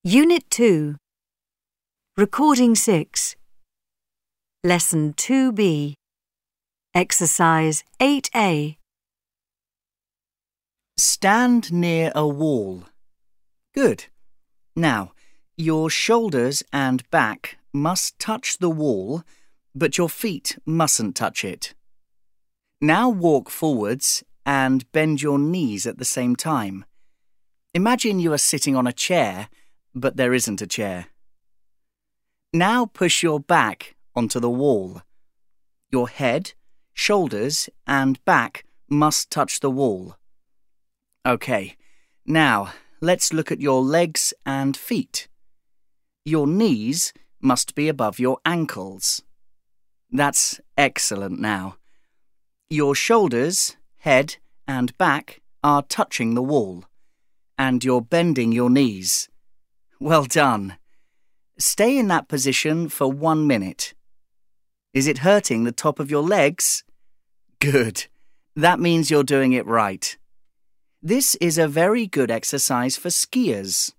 Unit 2. Recording 6. Lesson 2B. Exercise 8A. Stand near a wall. Good. Now, your shoulders and back must touch the wall, but your feet mustn't touch it. Now walk forwards and bend your knees at the same time. Imagine you are sitting on a chair, but there isn't a chair. Now push your back onto the wall. Your head, shoulders and back must touch the wall. OK, now let's look at your legs and feet. Your knees must be above your ankles. That's excellent now. Your shoulders, head and back are touching the wall, and you're bending your knees. Well done. Stay in that position for 1 minute. Is it hurting the top of your legs? Good. That means you're doing it right. This is a very good exercise for skiers.